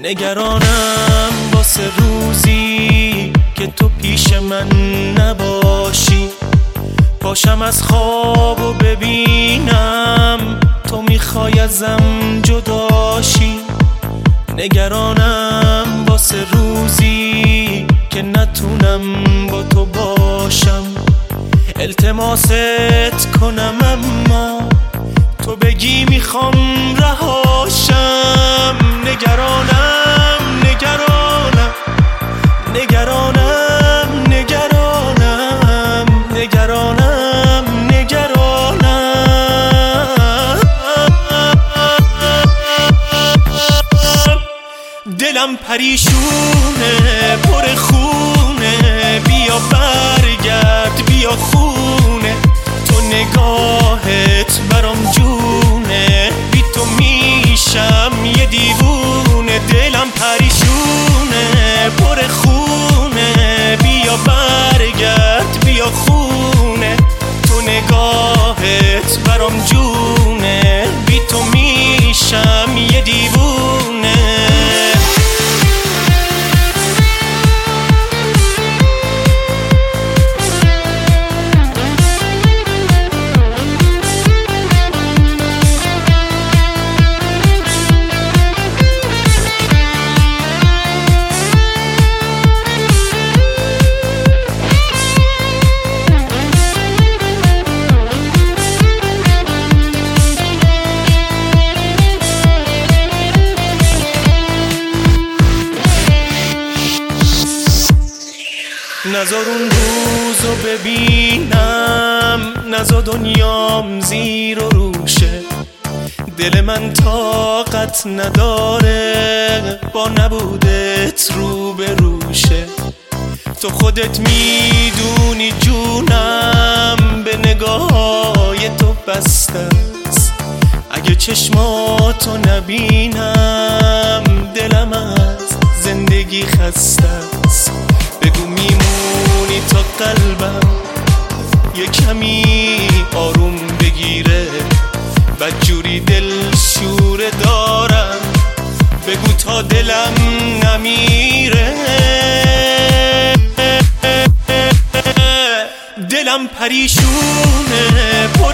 نگرانم واسه روزی که تو پیش من نباشی، پاشم از خواب و ببینم تو میخوای ازم جداشی. نگرانم واسه روزی که نتونم با تو باشم، التماست کنم اما تو بگی میخوام رهاشم. نگرانم نگرانم نگرانم نگرانم نگرانم نگرانم. دلم پریشونه پر خونه، بیا برگرد بیا خونه، تو نگاهت برام جونه، بی تو میشم یه دیوونه. دلم پریشونه پر خونه، بیا برگرد بیا خونه، تو نگاهت برام جونه، بی تو میشم یه دیوونه. نذار اون روزو ببینم، نذار دنیام زیر و روشه، دل من طاقت نداره با نبودت رو به روشه. تو خودت میدونی جونم به نگاه‌های تو بسته است، اگه چشماتو نبینم دلم از زندگی خسته است. بگو میمونی تا قلبم یه کمی آروم بگیره، بدجوری دل شوره دارم، بگو تا دلم نمیره. دلم پریشونه